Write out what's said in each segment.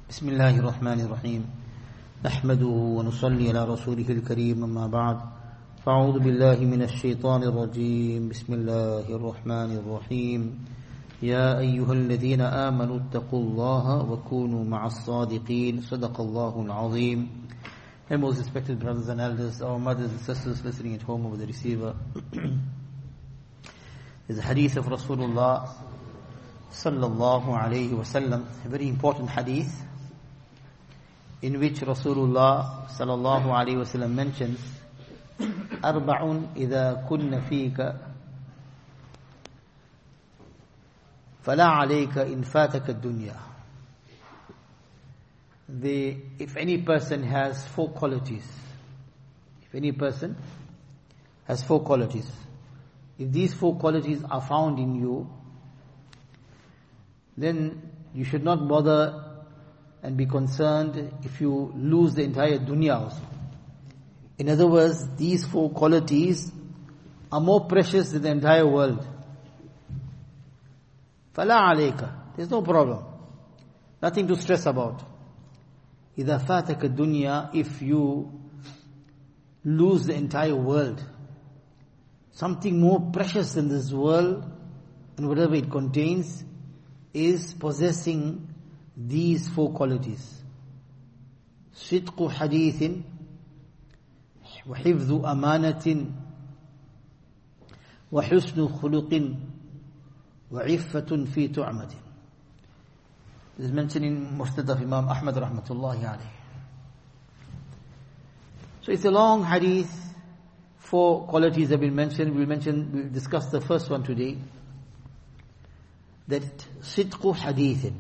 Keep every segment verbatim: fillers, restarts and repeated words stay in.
بسم الله الرحمن الرحيم نحمده ونصلي على رسوله الكريم أما بعد فأعوذ بالله من الشيطان الرجيم بسم الله الرحمن الرحيم يا أيها الذين آمنوا اتقوا الله وكونوا مع الصادقين صدق الله العظيم. My most respected brothers and elders, our mothers and sisters listening at home over the receiver, is a hadith of Rasulullah sallallahu alayhi wa sallam, a very important hadith in which Rasulullah sallallahu alayhi wa sallam mentions أربع إذا كن فيك فلا عليك إن فاتك الدنيا. The, if any person has four qualities, if any person has four qualities, if these four qualities are found in you, then you should not bother and be concerned if you lose the entire dunya also. In other words, these four qualities are more precious than the entire world. فَلَا عَلَيْكَ, there's no problem, nothing to stress about. إِذَا فَاتَكَ الدُّنْيَا, if you lose the entire world, something more precious than this world and whatever it contains is possessing these four qualities. صِدْقُ حَدِيثٍ وَحِفْظُ أَمَانَةٍ وَحُسْنُ خُلُقٍ وَعِفَّةٌ فِي تُعْمَةٍ. This is mentioned in Musnad of Imam Ahmad rahmatullahi alayhi. So it's a long hadith. Four qualities have been mentioned. We'll mention, we'll discuss the first one today. That sidqu hadithin,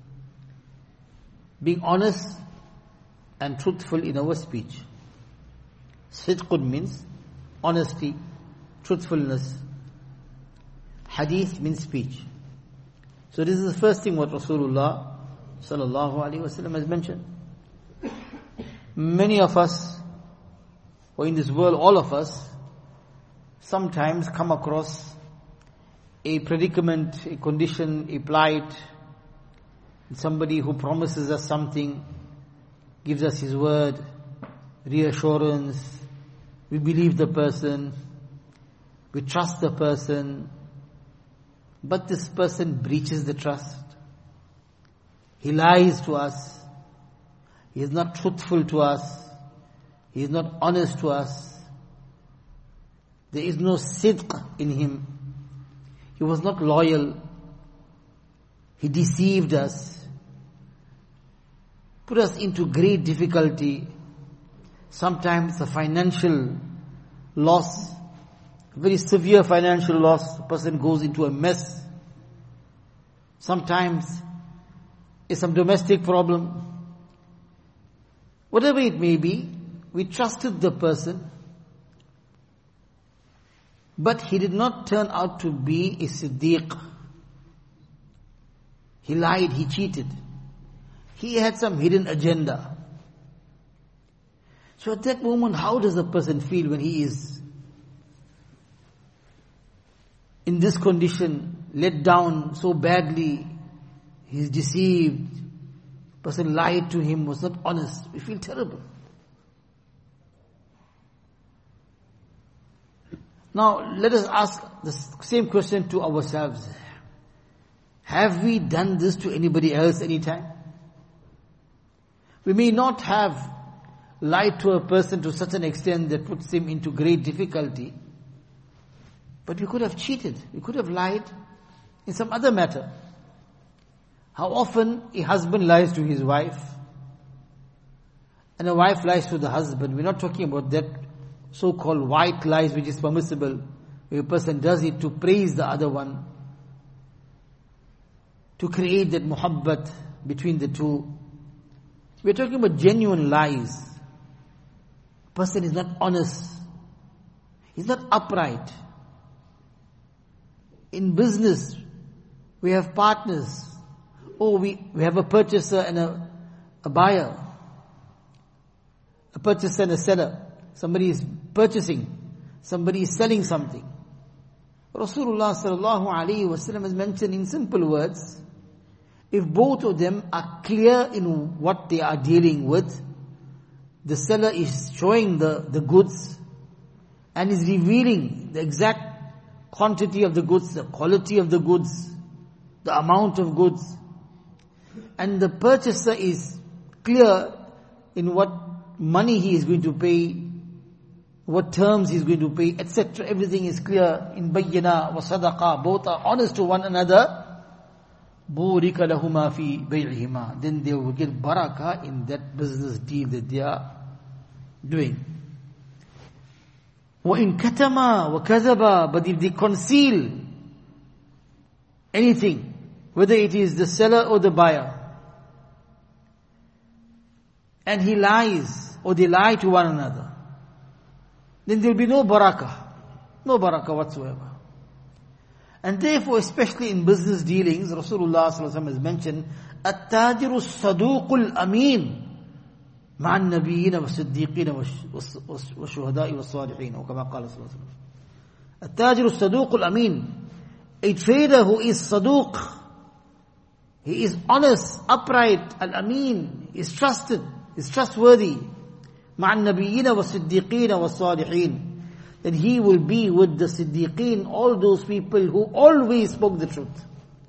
being honest and truthful in our speech. Sidqun means honesty, truthfulness. Hadith means speech. So this is the first thing what Rasulullah sallallahu alaihi wasallam has mentioned. Many of us, or in this world all of us, sometimes come across a predicament, a condition, a plight, somebody who promises us something, gives us his word, reassurance, we believe the person, we trust the person, but this person breaches the trust. He lies to us. He is not truthful to us. He is not honest to us. There is no sidq in him. He was not loyal. He deceived us. Put us into great difficulty. Sometimes a financial loss, very severe financial loss, a person goes into a mess. Sometimes it's some domestic problem. Whatever it may be, we trusted the person, but he did not turn out to be a Siddiq. He lied, he cheated. He had some hidden agenda. So at that moment, how does a person feel when he is in this condition, let down so badly, he is deceived, person lied to him, was not honest? We feel terrible. Now, let us ask the same question to ourselves. Have we done this to anybody else anytime? We may not have lied to a person to such an extent that puts him into great difficulty, but we could have cheated, we could have lied in some other matter. How often a husband lies to his wife, and a wife lies to the husband. We're not talking about that so-called white lies which is permissible, where a person does it to praise the other one, to create that muhabbat between the two. We're talking about genuine lies. A person is not honest. He's not upright. In business, we have partners. Oh, we, we have a purchaser and a, a buyer. A purchaser and a seller. Somebody is purchasing. Somebody is selling something. Rasulullah sallallahu alaihi wasallam has mentioned in simple words if both of them are clear in what they are dealing with, the seller is showing the, the goods and is revealing the exact quantity of the goods, the quality of the goods, the amount of goods, and the purchaser is clear in what money he is going to pay, what terms he is going to pay, et cetera. Everything is clear in bayyana wa sadaqa. Both are honest to one another. Burika lahuma fi bay'ihima. Then they will get barakah in that business deal that they are doing. وَإِن كَتَمَا وَكَذَبَا. But if they conceal anything, whether it is the seller or the buyer, and he lies, or they lie to one another, then there will be no barakah. No barakah whatsoever. And therefore, especially in business dealings, Rasulullah sallallahu alaihi wasallam has mentioned, التاجر الصدوق الأمين مع النبيين والصديقين والشهداء والصالحين أو كما قال صلى الله عليه وسلم. التاجر الصدوق الأمين, a trader who is saduq, he is honest, upright, al-amin, is trusted, is trustworthy. مع النبيين والصديقين والصالحين, then he will be with the Siddiqeen, all those people who always spoke the truth.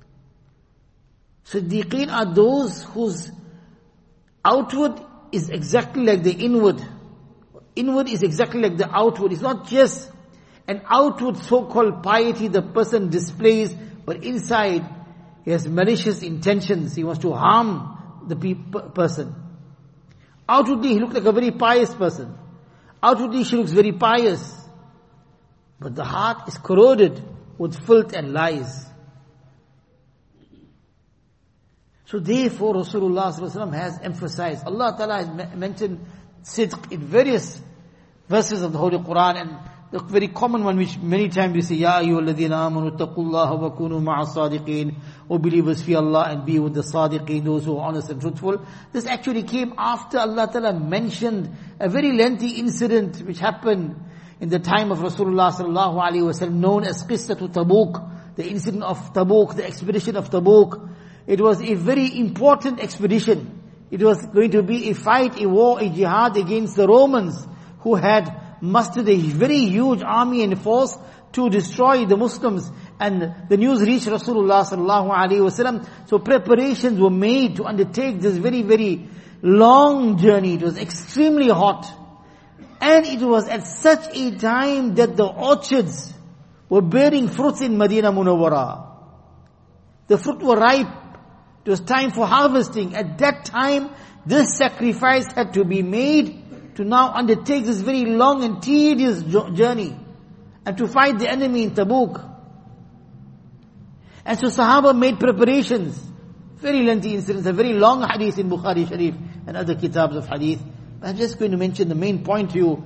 Siddiqeen are those whose outward is exactly like the inward. Inward is exactly like the outward. It's not just an outward so-called piety the person displays, but inside he has malicious intentions. He wants to harm the pe- person. Outwardly he looks like a very pious person. Outwardly she looks very pious. But the heart is corroded with filth and lies. So therefore Rasulullah sallallahu alaihi wasallam has emphasized, Allah Ta'ala has mentioned sidq in various verses of the Holy Quran, and the very common one which many times we say, Ya ayyuhalladhina amanu taqullaha wa kunu ma'a sadiqeen. O believers, fear Allah and be with the sadiqeen, those who are honest and truthful. This actually came after Allah Ta'ala mentioned a very lengthy incident which happened in the time of Rasulullah sallallahu alaihi wasallam, known as Qissatu Tabuk, the incident of Tabuk, the expedition of Tabuk. It was a very important expedition. It was going to be a fight, a war, a jihad against the Romans, who had mustered a very huge army and force to destroy the Muslims. And the news reached Rasulullah sallallahu alaihi wasallam. So preparations were made to undertake this very, very long journey. It was extremely hot. And it was at such a time that the orchards were bearing fruits in Medina Munawwara. The fruit were ripe. It was time for harvesting. At that time, this sacrifice had to be made to now undertake this very long and tedious journey and to fight the enemy in Tabuk. And so Sahaba made preparations. Very lengthy incidents, a very long hadith in Bukhari Sharif and other kitabs of hadith. I'm just going to mention the main point to you.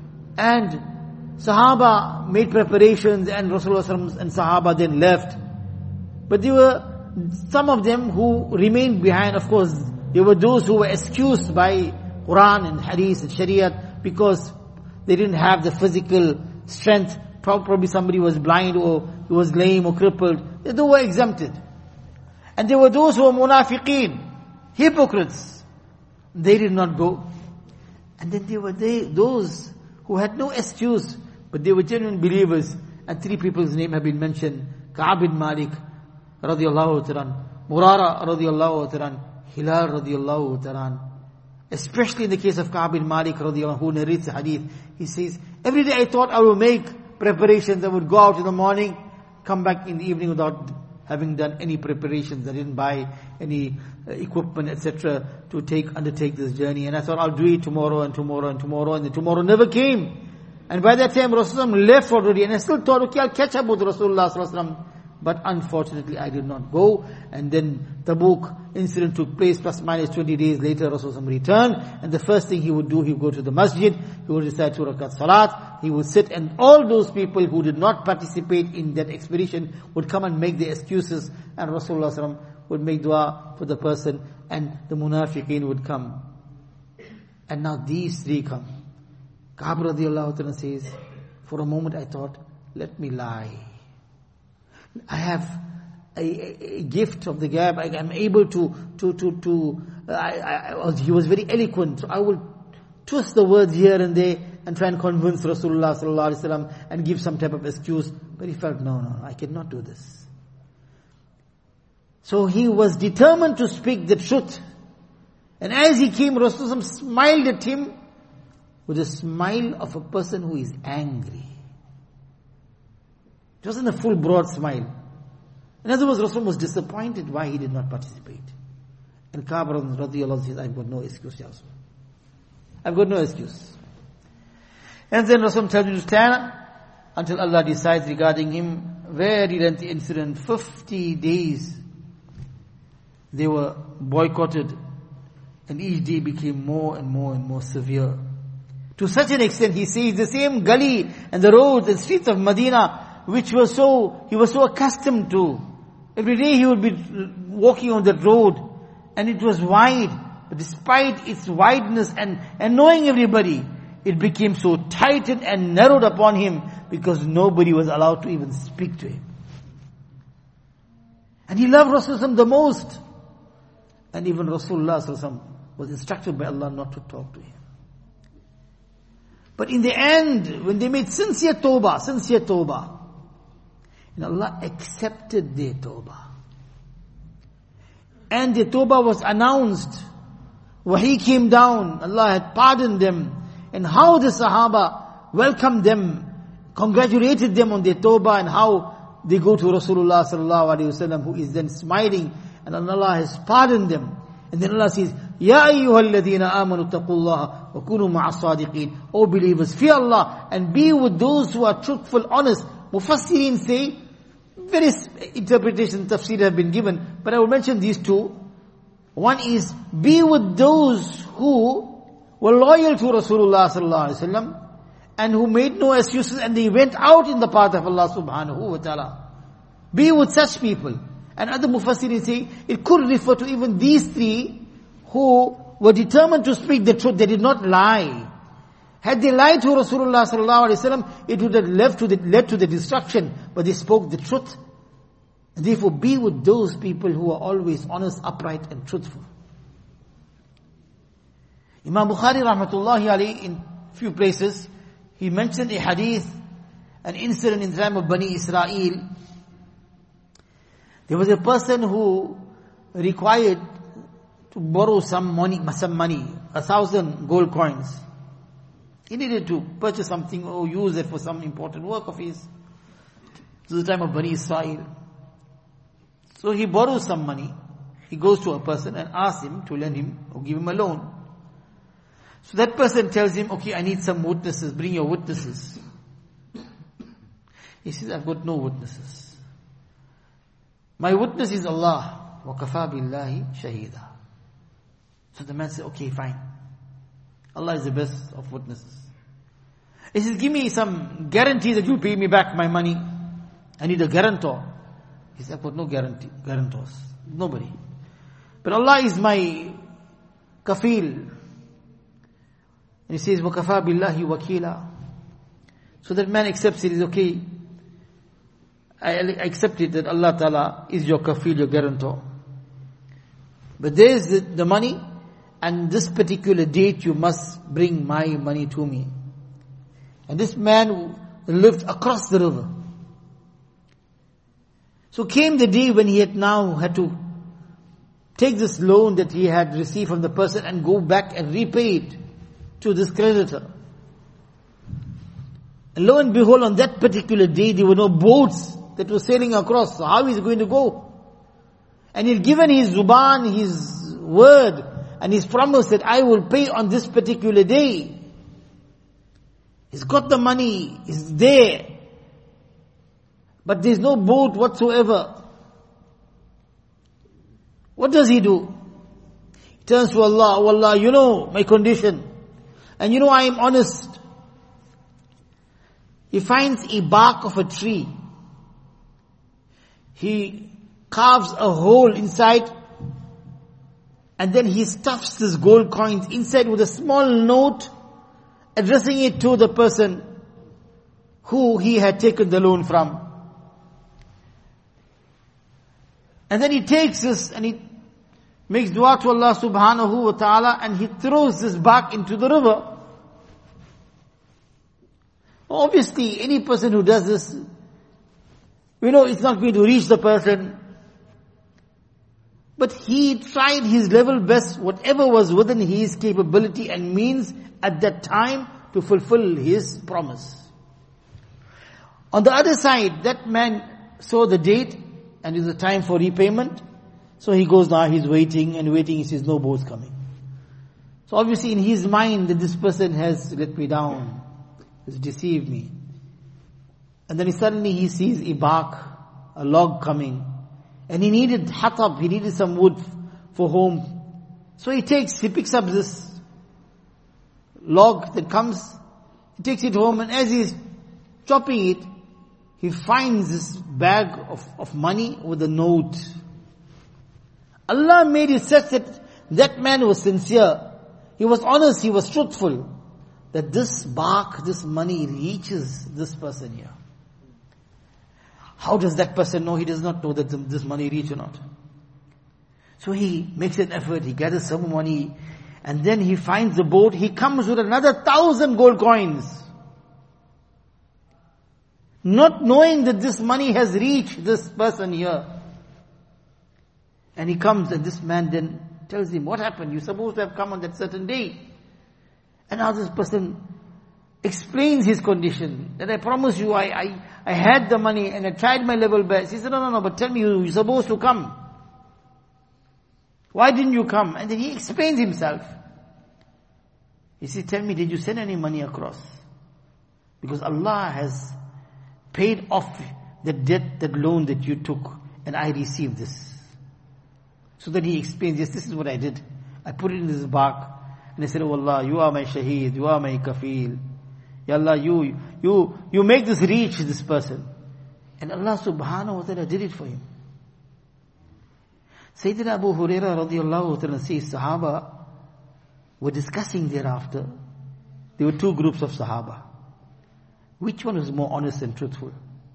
And Sahaba made preparations, and Rasulullah and Sahaba then left. But there were some of them who remained behind. Of course, there were those who were excused by Quran and Hadith and Shariat because they didn't have the physical strength. Probably somebody was blind or he was lame or crippled. They were exempted. And there were those who were munafiqeen, hypocrites. They did not go. And then there were they, those who had no excuse, but they were genuine believers. And three people's names have been mentioned. Ka'ab bin Malik, radiyallahu ta'ala, Murara, radiyallahu ta'ala, Hilal, radiyallahu ta'ala. Especially in the case of Ka'ab bin Malik, radiyallahu, who narrates the hadith. He says, every day I thought I would make preparations. I would go out in the morning, come back in the evening without having done any preparations. I didn't buy any uh, equipment, et cetera, to take undertake this journey. And I thought I'll do it tomorrow and tomorrow and tomorrow, and then tomorrow never came. And by that time Rasulullah left already, and I still thought, okay, I'll catch up with Rasulullah sallallahu alaihi wasallam. But unfortunately I did not go. And then Tabuk incident took place, plus minus twenty days later Rasulullah returned. And the first thing he would do, he would go to the masjid, he would recite two rakat salat, he would sit, and all those people who did not participate in that expedition would come and make their excuses, and Rasulullah sallallahu alaihi wasallam would make dua for the person, and the munafiqeen would come. And now these three come. Ka'ab radiallahu ta'ala says, for a moment I thought, let me lie. I have a, a gift of the gab. I am able to, to, to, to uh, I, I was, he was very eloquent. So I will twist the words here and there and try and convince Rasulullah sallallahu alaihi wasallam and give some type of excuse. But he felt, no, no, I cannot do this. So he was determined to speak the truth. And as he came, Rasulullah smiled at him with a smile of a person who is angry. It wasn't a full broad smile. In other words, Rasulullah was disappointed why he did not participate. And Ka'b radiallahu says, I've got no excuse, Ya Rasul. I've got no excuse. And then Rasulullah tells you to stand until Allah decides regarding him. Very lengthy incident, fifty days. They were boycotted, and each day became more and more and more severe. To such an extent, he says, the same gully and the roads and streets of Medina, which were so, he was so accustomed to. Every day he would be walking on that road, and it was wide. But despite its wideness and annoying everybody, it became so tightened and narrowed upon him because nobody was allowed to even speak to him. And he loved Rasulullah the most. And even Rasulullah was instructed by Allah not to talk to him. But in the end, when they made sincere tawbah, sincere tawbah, and Allah accepted their tawbah. And their tawbah was announced. Wahi came down, Allah had pardoned them. And how the Sahaba welcomed them, congratulated them on their tawbah, and how they go to Rasulullah sallallahu alaihi wasallam, who is then smiling, and Allah has pardoned them. And then Allah says, Ya ayyuhalladhina amanu taqullaha wa kunu ma'as sadiqeen. O believers, fear Allah and be with those who are truthful, honest. Mufassirin say, various interpretations, tafsir have been given, but I will mention these two. One is, be with those who were loyal to Rasulullah sallallahu alaihi wasallam and who made no excuses and they went out in the path of Allah subhanahu wa ta'ala. Be with such people. And other mufassirin say, it could refer to even these three who were determined to speak the truth. They did not lie. Had they lied to Rasulullah sallallahu alaihi wasallam, it would have led to the, led to the destruction. But they spoke the truth. And therefore, be with those people who are always honest, upright, and truthful. Imam Bukhari rahmatullahi alayhi, in few places, he mentioned a hadith, an incident in the time of Bani Israel. There was a person who required to borrow some money, some money, a thousand gold coins. He needed to purchase something or use it for some important work of his. This is the time of Bani Israel. So he borrows some money. He goes to a person and asks him to lend him or give him a loan. So that person tells him, okay, I need some witnesses, bring your witnesses. He says, I've got no witnesses. My witness is Allah. وَكَفَى بِاللَّهِ شَهِيدًا. So the man says, okay, fine. Allah is the best of witnesses. He says, give me some guarantee that you'll pay me back my money. I need a guarantor. He says, I've got no guarantee, guarantors. Nobody. But Allah is my kafil. And he says, وَكَفَى بِاللَّهِ وَكِيلًا. So that man accepts it. Is okay. I accept it that Allah Ta'ala is your kafil, your guarantor. But there is the, the money, and this particular date you must bring my money to me. And this man lived across the river. So came the day when he had now had to take this loan that he had received from the person and go back and repay it to this creditor. And lo and behold, on that particular day there were no boats that were sailing across. So how is he going to go? And he had given his zuban, his word, and his promise that I will pay on this particular day. He's got the money, it's there. But there's no boat whatsoever. What does he do? He turns to Allah, oh Allah, you know my condition. And you know I am honest. He finds a bark of a tree. He carves a hole inside, and then he stuffs this gold coins inside with a small note addressing it to the person who he had taken the loan from. And then he takes this and he makes dua to Allah subhanahu wa ta'ala and he throws this bark into the river. Obviously, any person who does this, we know it's not going to reach the person. But he tried his level best, whatever was within his capability and means at that time to fulfill his promise. On the other side, that man saw the date and it's the time for repayment. So he goes now, he's waiting and waiting, he says no boat's coming. So obviously in his mind that this person has let me down, has deceived me. And then he suddenly he sees a bark, a log coming. And he needed hatab, he needed some wood for home. So he takes, he picks up this log that comes, he takes it home and as he's chopping it, he finds this bag of, of money with a note. Allah made it such that that man was sincere. He was honest, he was truthful. That this bark, this money reaches this person here. How does that person know? He does not know that this money reach or not. So he makes an effort, he gathers some money, and then he finds the boat, he comes with another thousand gold coins. Not knowing that this money has reached this person here. And he comes and this man then tells him, what happened? You're supposed to have come on that certain day. And now this person explains his condition. That I promise you, I, I, I had the money and I tried my level best. He said, no, no, no, but tell me, you're supposed to come. Why didn't you come? And then he explains himself. He says, tell me, did you send any money across? Because Allah has paid off the debt, that loan that you took, and I received this. So then he explains, yes, this is what I did. I put it in this bark, and I said, oh Allah, you are my shaheed, you are my kafil. Ya Allah, you, you, you make this reach this person. And Allah subhanahu wa ta'ala did it for him. Sayyidina Abu Hurairah radiallahu ta'ala says, Sahaba were discussing thereafter. There were two groups of Sahaba. Which one was more honest and truthful?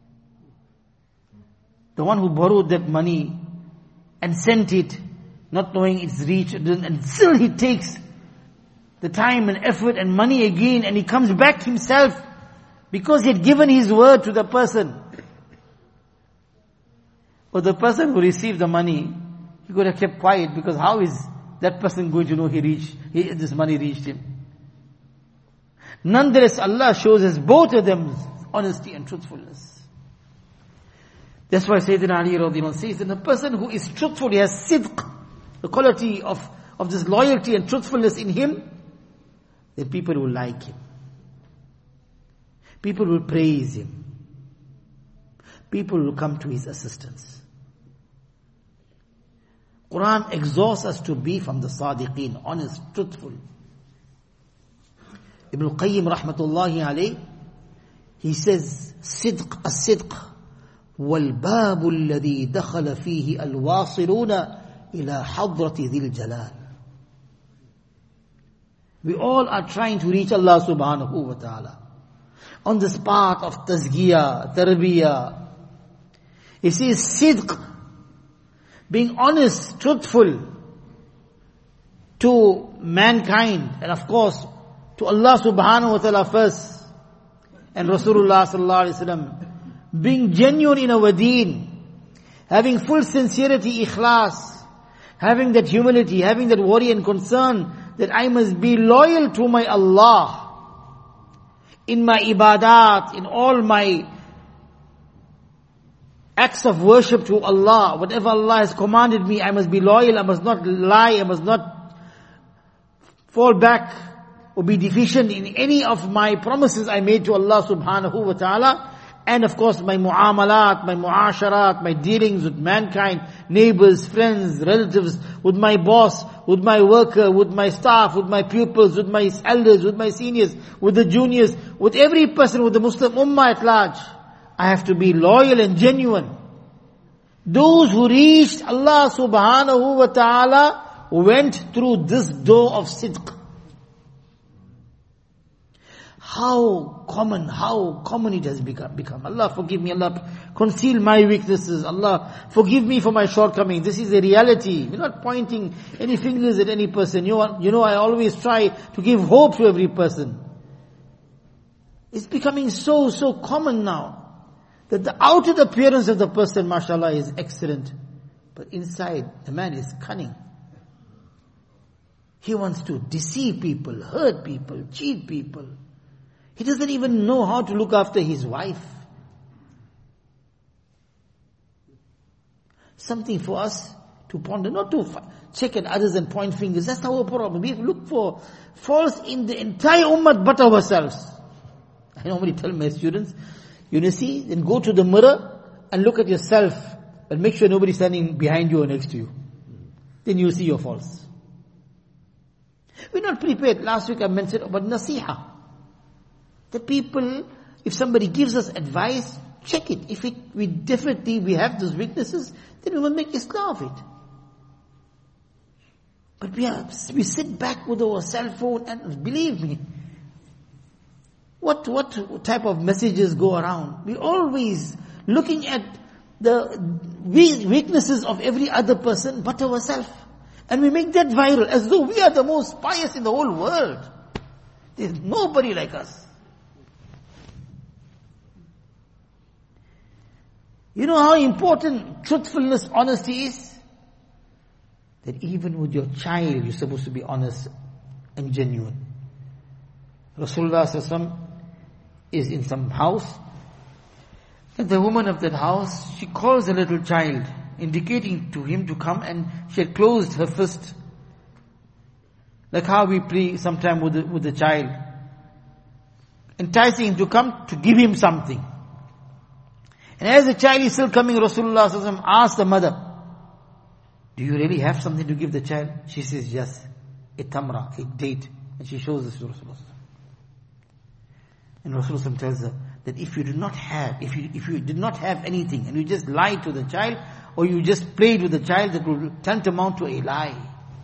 The one who borrowed that money and sent it, not knowing its reach, and still he takes the time and effort and money again, and he comes back himself because he had given his word to the person. Or the person who received the money, he could have kept quiet, because how is that person going to know he reached, he, this money reached him? Nonetheless, Allah shows us both of them honesty and truthfulness. That's why Sayyidina Ali radiallahu anh says that the person who is truthful, he has sidq, the quality of, of this loyalty and truthfulness in him, then people will like him. People will praise him. People will come to his assistance. Quran exhorts us to be from the sadiqeen, honest, truthful. Ibn al-Qayyim rahmatullahi alayh, he says, sidq as-sidq والباب الذي دخل فيه الواصلون إلى حضرة ذي الجلال. We all are trying to reach Allah subhanahu wa ta'ala on this path of tazkiyah, tarbiyah. He says sidq, being honest, truthful to mankind, and of course to Allah subhanahu wa ta'ala first, and Rasulullah sallallahu alaihi wasallam. Being genuine in our deen, having full sincerity, ikhlas, having that humility, having that worry and concern that I must be loyal to my Allah in my ibadat, in all my acts of worship to Allah. Whatever Allah has commanded me, I must be loyal, I must not lie, I must not fall back or be deficient in any of my promises I made to Allah subhanahu wa ta'ala. And of course my mu'amalat, my mu'asharat, my dealings with mankind, neighbors, friends, relatives, with my boss, with my worker, with my staff, with my pupils, with my elders, with my seniors, with the juniors, with every person, with the Muslim ummah at large. I have to be loyal and genuine. Those who reached Allah subhanahu wa ta'ala went through this door of sidq. How common, how common it has become. become. Allah forgive me, Allah conceal my weaknesses, Allah forgive me for my shortcomings. This is a reality. We're not pointing any fingers at any person. You know, you know, I always try to give hope to every person. It's becoming so, so common now, that the outer appearance of the person, mashallah, is excellent. But inside, the man is cunning. He wants to deceive people, hurt people, cheat people. He doesn't even know how to look after his wife. Something for us to ponder, not to check at others and point fingers. That's our problem. We look for faults in the entire ummah but ourselves. I normally tell my students, you see, then go to the mirror and look at yourself and make sure nobody's standing behind you or next to you. Then you'll see your faults. We're not prepared. Last week I mentioned about nasiha. The people, if somebody gives us advice, check it. If it, we definitely, we have those weaknesses, then we will make islah of it. But we are, we sit back with our cell phone and believe me, what, what type of messages go around? We're always looking at the weaknesses of every other person but ourselves. And we make that viral as though we are the most pious in the whole world. There's nobody like us. You know how important truthfulness, honesty is? That even with your child, you're supposed to be honest and genuine. Rasulullah sallallahu alaihi wasallam is in some house, and the woman of that house, she calls a little child, indicating to him to come, and she had closed her fist. Like how we play sometime with the, with the child. Enticing him to come to give him something. And as the child is still coming, Rasulullah sallallahu alaihi wasallam asked the mother, do you really have something to give the child? She says, yes, a tamra, a date. And she shows this to Rasulullah. And Rasulullah tells her that if you do not have, if you, if you did not have anything, and you just lied to the child, or you just played with the child, that will tantamount to a lie.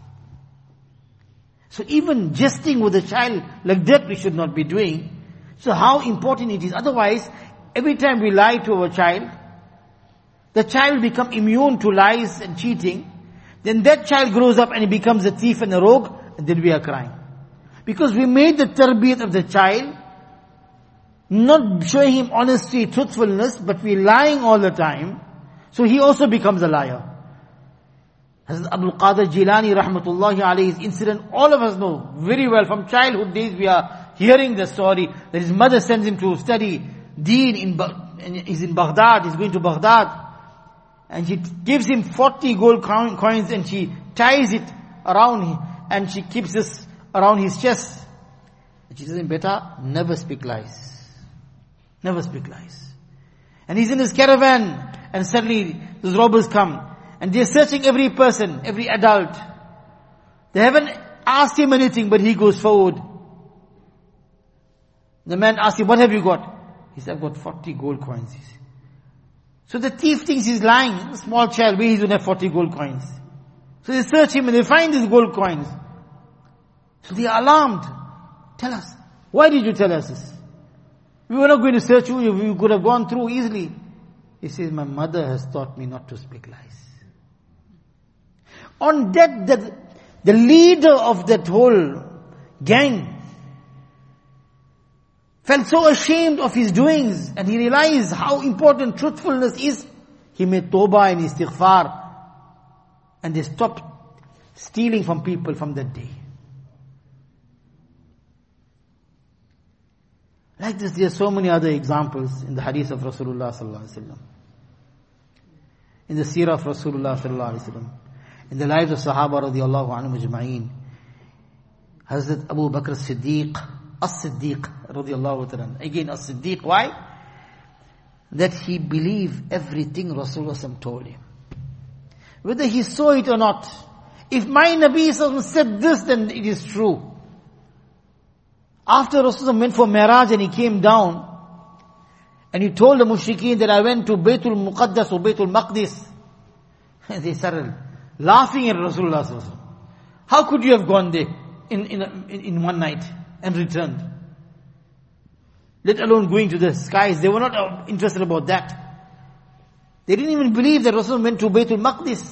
So even jesting with the child like that we should not be doing. So how important it is. Otherwise, every time we lie to our child, the child will become immune to lies and cheating. Then that child grows up and he becomes a thief and a rogue, and then we are crying. Because we made the tarbiyat of the child, not showing him honesty, truthfulness, but we lying all the time. So he also becomes a liar. Hazrat Abdul Qadir Jilani rahmatullahi alayhi's incident, all of us know very well. From childhood days we are hearing the story that his mother sends him to study Deen in, he's in Baghdad, he's going to Baghdad. And she gives him forty gold coins and she ties it around him and she keeps this around his chest. And she says, beta, never speak lies. Never speak lies. And he's in his caravan and suddenly those robbers come and they're searching every person, every adult. They haven't asked him anything, but he goes forward. The man asks him, what have you got? He said, I've got forty gold coins. So the thief thinks he's lying. A small child, where he's going to have forty gold coins. So they search him and they find these gold coins. So they are alarmed. Tell us, why did you tell us this? We were not going to search you, we could have gone through easily. He says, my mother has taught me not to speak lies. On that, the, the leader of that whole gang felt so ashamed of his doings, and he realized how important truthfulness is. He made tawbah and istighfar, and they stopped stealing from people from that day. Like this, there are so many other examples in the hadith of Rasulullah sallallahu alaihi wasallam, in the seerah of Rasulullah sallallahu alaihi wasallam, in the lives of Sahaba radiallahu anhum ajma'een. Hazrat Abu Bakr as-Siddiq, As-Siddiq radiallahu ta'ala. Again, As-Siddiq, why? That he believed everything Rasulullah told him. Whether he saw it or not. If my Nabi said this, then it is true. After Rasulullah went for Mi'raj and he came down, and he told the mushrikeen that I went to Baytul Muqaddas or Baytul Maqdis, and they started laughing at Rasulullah. How could you have gone there in, in, in one night and returned? let alone going to the skies. They were not interested about that. They didn't even believe that Rasul went to Baytul Maqdis.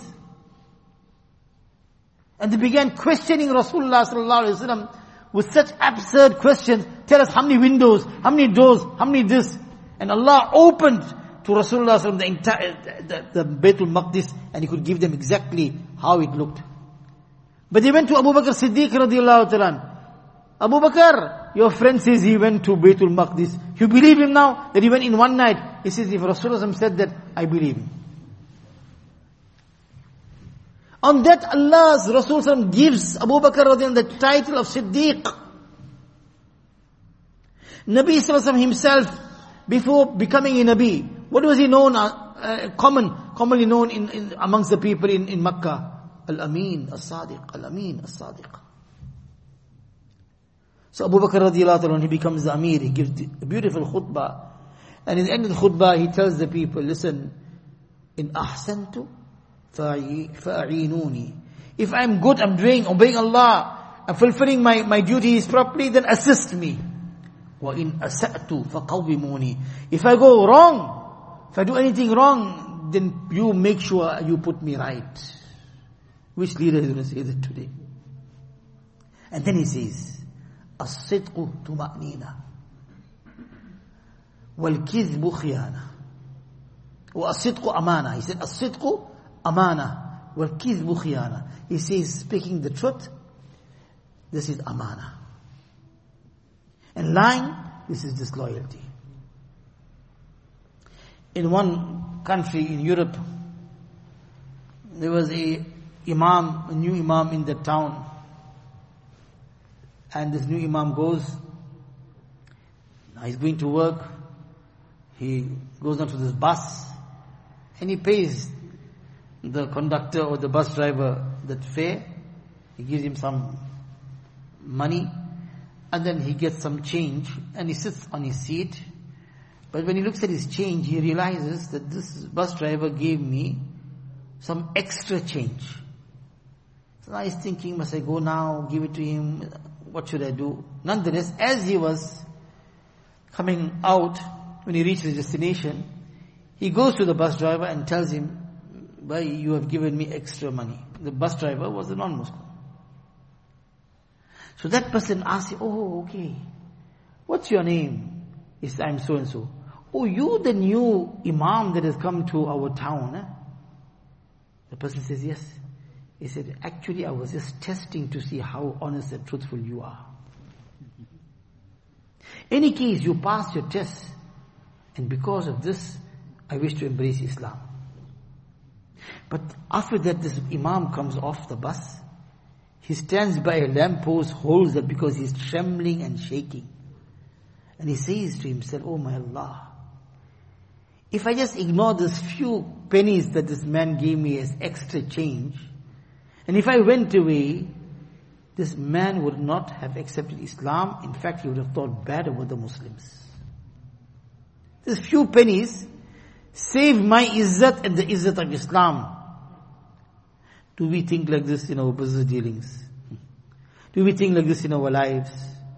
And they began questioning Rasulullah sallallahu alaihi wasallam with such absurd questions. Tell us how many windows, how many doors, how many this. And Allah opened to Rasulullah sallallahu alaihi wasallam the entire, the, the Baytul Maqdis, and He could give them exactly how it looked. But they went to Abu Bakr Siddiq radiallahu ta'ala. Abu Bakr, your friend says he went to Baytul Maqdis. You believe him now that he went in one night? He says, if Rasulullah said that, I believe him. On that, Allah's Rasul gives Abu Bakr radiallahu the title of Siddiq. Nabi sallallahu himself, before becoming a Nabi, what was he known, uh, uh, common, commonly known in, in amongst the people in, in Makkah? Al-Amin, As-Sadiq, Al-Amin, As-Sadiq. So Abu Bakr radiallahu anhu, he becomes the Amir, he gives a beautiful khutbah. And in the end of the khutbah, he tells the people, listen, in ahsantu fa'inuni. If I'm good, I'm doing, obeying Allah, I'm fulfilling my, my duties properly, then assist me. Wa in asa'tu faqawwimuni. If I go wrong, if I do anything wrong, then you make sure you put me right. Which leader is going to say that today? And then he says, As-sidqu tuma'nina, wal-kidhbu khiyana, wa as-sidqu amana. He said, As-sidqu amana, wal-kidhbu khiyana. He says, speaking the truth, this is amana. And lying, this is disloyalty. In one country in Europe, there was a imam, a new imam in the town. And this new imam goes, now he's going to work, he goes onto this bus, and he pays the conductor or the bus driver that fare. He gives him some money, and then he gets some change, and he sits on his seat. But when he looks at his change, he realizes that this bus driver gave me some extra change. So now he's thinking, must I go now, give it to him? What should I do? Nonetheless, as he was coming out, when he reached his destination, he goes to the bus driver and tells him, "Why you have given me extra money." The bus driver was a non-Muslim. So that person asks him, "Oh, okay. What's your name?" He says, "I'm so and so." "Oh, you the new imam that has come to our town, eh?" The person says, "Yes." He said, "Actually, I was just testing to see how honest and truthful you are. Any case, you passed your test, and because of this, I wish to embrace Islam." But after that, this imam comes off the bus. He stands by a lamppost, holds it because he's trembling and shaking. And he says to himself, "Oh my Allah, if I just ignore this few pennies that this man gave me as extra change, and if I went away, this man would not have accepted Islam. In fact, he would have thought bad about the Muslims. These few pennies save my izzat and the izzat of Islam." Do we think like this in our business dealings? Do we think like this in our lives?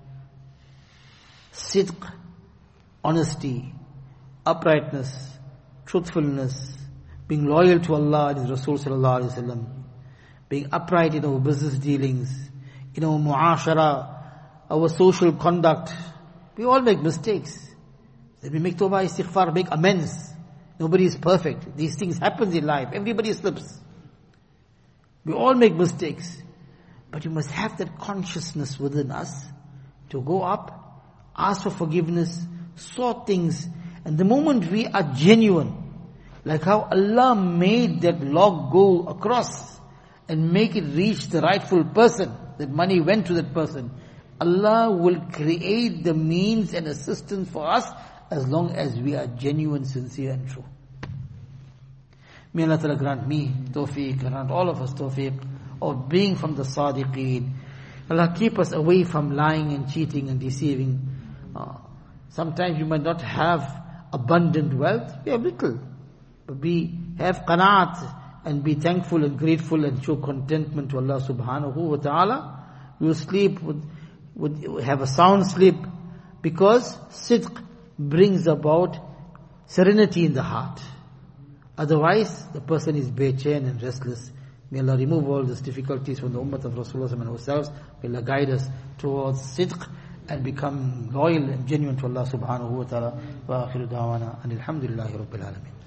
Sidq, honesty, uprightness, truthfulness, being loyal to Allah and His Rasul sallallahu alaihi wasallam, being upright in our business dealings, in our mu'ashara, our social conduct. We all make mistakes. Then we make tawbah, istighfar, make amends. Nobody is perfect. These things happen in life. Everybody slips. We all make mistakes. But you must have that consciousness within us to go up, ask for forgiveness, sort things. And the moment we are genuine, like how Allah made that log go across and make it reach the rightful person, that money went to that person, Allah will create the means and assistance for us as long as we are genuine, sincere and true. May Allah Ta'ala grant me tawfiq, grant all of us tawfiq of being from the Sadiqeen. Allah keep us away from lying and cheating and deceiving. Uh, sometimes you might not have abundant wealth, we have little. But we have qanaat and be thankful and grateful and show contentment to Allah subhanahu wa ta'ala. We will sleep, with, with, have a sound sleep, Because sidq brings about serenity in the heart. Otherwise, the person is bechai'n and restless. May Allah remove all these difficulties from the ummah of Rasulullah and ourselves. May Allah guide us towards sidq and become loyal and genuine to Allah subhanahu wa ta'ala. Wa akhiru da'wana and alhamdulillahi rabbil alameen.